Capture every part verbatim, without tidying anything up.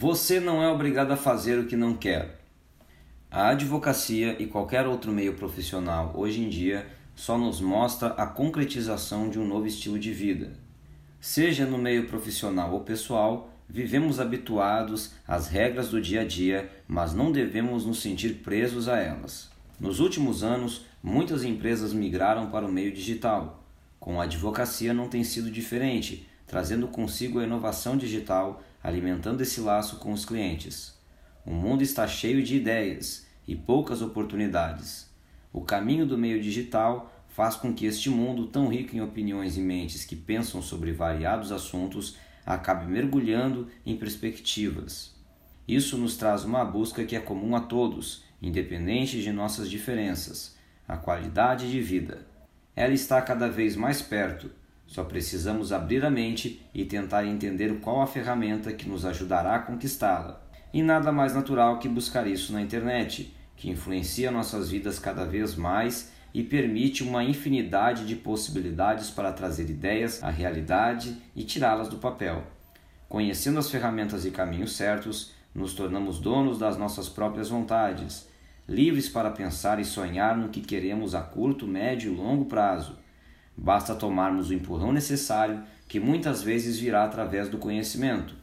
Você não é obrigado a fazer o que não quer. A advocacia e qualquer outro meio profissional hoje em dia só nos mostra a concretização de um novo estilo de vida. Seja no meio profissional ou pessoal, vivemos habituados às regras do dia a dia, mas não devemos nos sentir presos a elas. Nos últimos anos, muitas empresas migraram para o meio digital. Com a advocacia não tem sido diferente, trazendo consigo a inovação digital, alimentando esse laço com os clientes. O mundo está cheio de ideias e poucas oportunidades. O caminho do meio digital faz com que este mundo, tão rico em opiniões e mentes que pensam sobre variados assuntos, acabe mergulhando em perspectivas. Isso nos traz uma busca que é comum a todos, independente de nossas diferenças: a qualidade de vida. Ela está cada vez mais perto. Só precisamos abrir a mente e tentar entender qual a ferramenta que nos ajudará a conquistá-la. E nada mais natural que buscar isso na internet, que influencia nossas vidas cada vez mais e permite uma infinidade de possibilidades para trazer ideias à realidade e tirá-las do papel. Conhecendo as ferramentas e caminhos certos, nos tornamos donos das nossas próprias vontades, livres para pensar e sonhar no que queremos a curto, médio e longo prazo. Basta tomarmos o empurrão necessário, que muitas vezes virá através do conhecimento.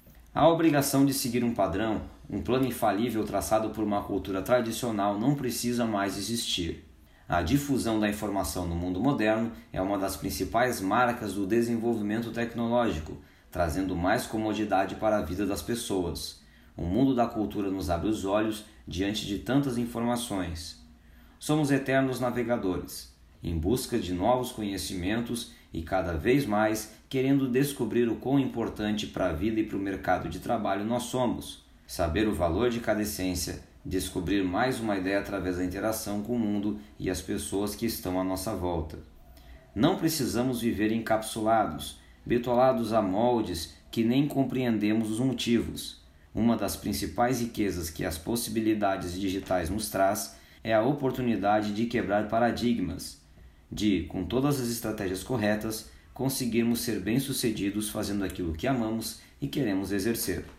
A obrigação de seguir um padrão, um plano infalível traçado por uma cultura tradicional não precisa mais existir. A difusão da informação no mundo moderno é uma das principais marcas do desenvolvimento tecnológico, trazendo mais comodidade para a vida das pessoas. O mundo da cultura nos abre os olhos diante de tantas informações. Somos eternos navegadores, em busca de novos conhecimentos e cada vez mais querendo descobrir o quão importante para a vida e para o mercado de trabalho nós somos. Saber o valor de cada essência, descobrir mais uma ideia através da interação com o mundo e as pessoas que estão à nossa volta. Não precisamos viver encapsulados, bitolados a moldes que nem compreendemos os motivos. Uma das principais riquezas que as possibilidades digitais nos traz é a oportunidade de quebrar paradigmas, de, com todas as estratégias corretas, conseguirmos ser bem-sucedidos fazendo aquilo que amamos e queremos exercer.